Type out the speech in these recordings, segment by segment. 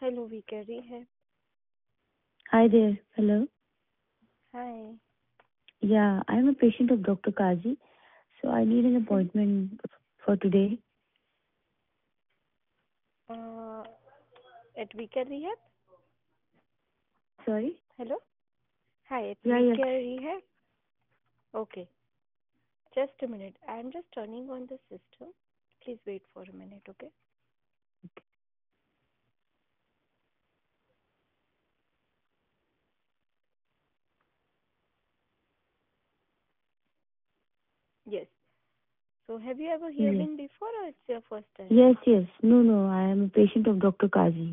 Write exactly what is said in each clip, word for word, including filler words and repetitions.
Hello, Vika Rehab. Hi there. Hello. Hi. Yeah, I'm a patient of Doctor Kazi, so I need an appointment for today. Uh, at Vika Rehab? Sorry? Hello? Hi, at Yeah, Vika yes. Rehab? Okay. Just a minute. I'm just turning on the system. Please wait for a minute, okay? Yes. So, have you ever here Yes. been before, or it's your first time? Yes, yes. No, no, I am a patient of Doctor Kazi.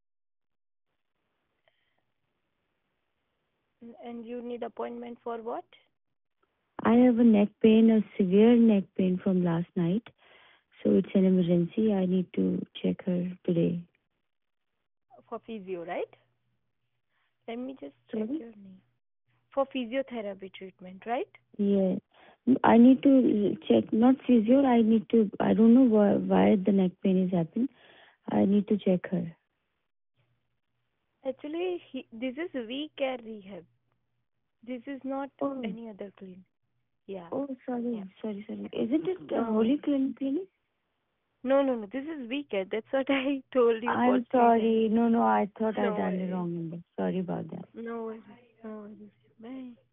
And you need appointment for what? I have a neck pain, a severe neck pain from last night, so it's an emergency. I need to check her today. For physio, right? Let me just check Sorry? your name. For physiotherapy treatment, right? Yeah. I need to check, not physio, I need to, I don't know why, why the neck pain is happening. I need to check her. Actually, he, this is We Care Rehab. This is not Oh. any other clinic. Yeah. Oh, Yeah. sorry, sorry, sorry. Isn't it a No. Holy Clinic? Clinic? No, no, no. This is weekend. That's what I told you for I'm three times. sorry. No, no, I thought I No done the worries. wrong number. Sorry about that. No worries. No worries. Bye.